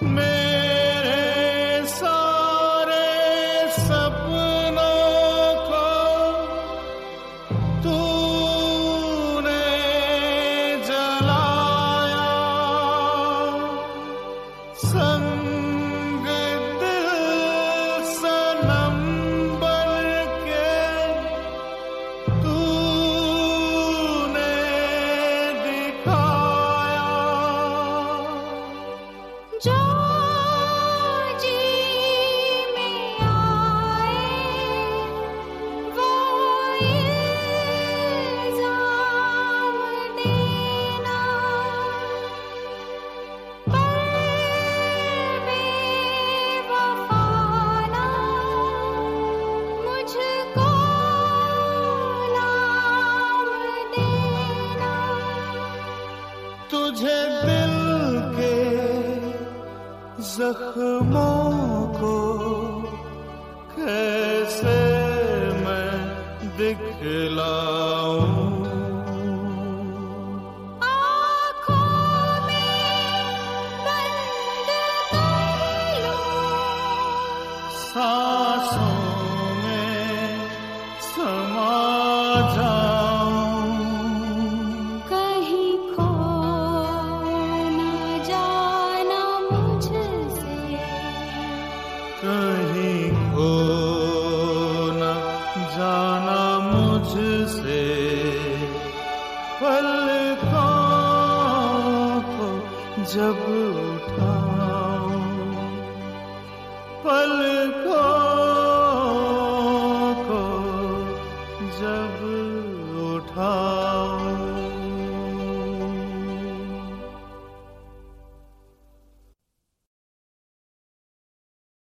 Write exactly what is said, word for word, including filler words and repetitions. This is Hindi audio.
मेरे सारे सपनों को तूने जलाया, संग दिल सनम बन के तूने दिखाया। जो जी में आए वो इल्जाम देना, पर बेवफा ना मुझको नाम देना। तुझे दिल के जख्मों को कैसे मैं दिखलाऊं, आँखों में बंद कर लूं, सांसों में समा जाऊं, कहीं खो न जाना मुझसे, कहीं खो न जाना मुझसे। पलकों को जब उठाऊं, पलकों